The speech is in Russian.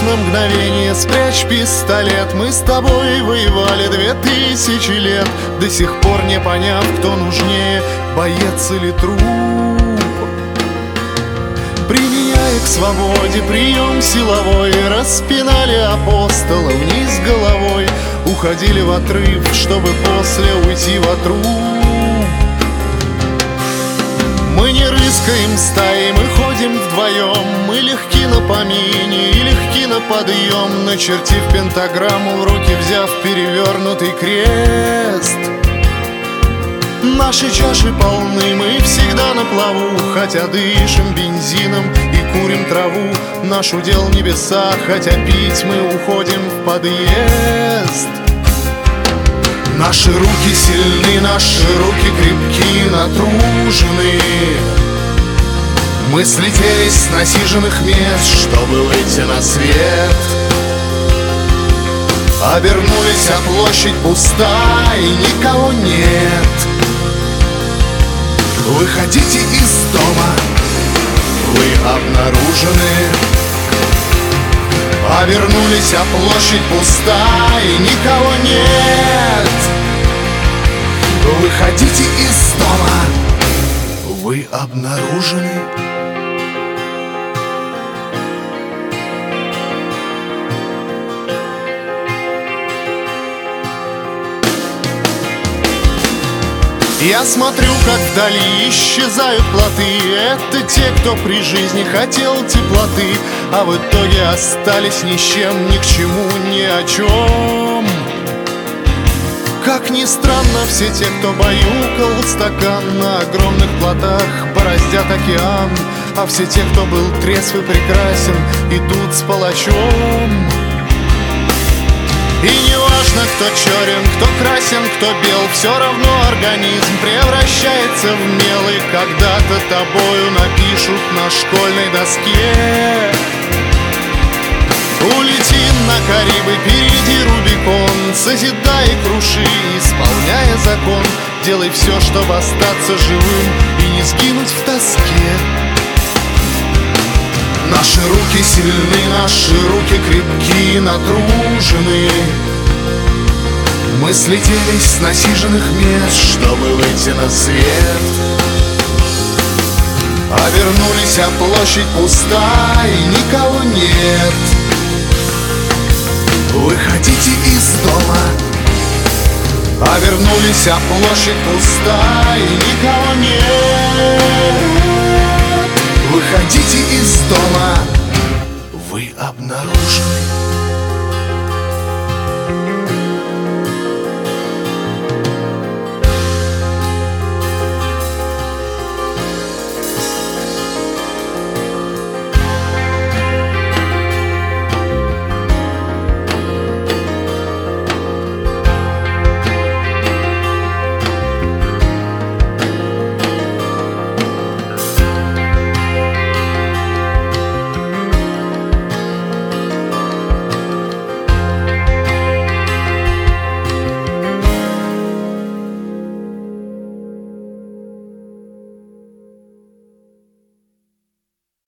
на мгновение, спрячь пистолет. Мы с тобой воевали 2000 лет, до сих пор не поняв, кто нужнее, боец или труп. Применяя к свободе прием силовой, распинали апостола вниз головой, уходили в отрыв, чтобы после уйти в отруб. Мы не рыскаем стаей, мы ходим вдвоем, мы легки на помине и легки на подъем, начертив пентаграмму, в руки взяв перевернутый крест. Наши чаши полны, мы всегда на плаву, хотя дышим бензином и курим траву. Наш удел небеса, хотя пить мы уходим в подъезд. Наши руки сильны, наши руки крепки, натружены. Мы слетелись с насиженных мест, чтобы выйти на свет. Обернулись, а площадь пуста и никого нет. Выходите из дома, вы обнаружены. Обернулись, а площадь пуста и никого нет. Выходите из дома, вы обнаружены. Я смотрю, как вдали исчезают плоты. Это те, кто при жизни хотел теплоты, а в итоге остались ни с чем, ни к чему, ни о чем. Как ни странно, все те, кто баюкал стакан на огромных плотах, бороздят океан. А все те, кто был трезв и прекрасен, идут с палачом. И не важно, кто черен, кто красен, кто бел, все равно организм превращается в мел. И когда-то тобою напишут на школьной доске: улетим на Карибы, перейди Рубикон, созидай и круши, исполняя закон. Делай все, чтобы остаться живым и не сгинуть в тоске. Наши руки сильны, наши руки крепки, натружены. Мы слетелись с насиженных мест, чтобы выйти на свет. Обернулись, а площадь пуста и никого нет. Выходите из дома. Обернулись, а площадь пуста и никого нет. Выходите из дома.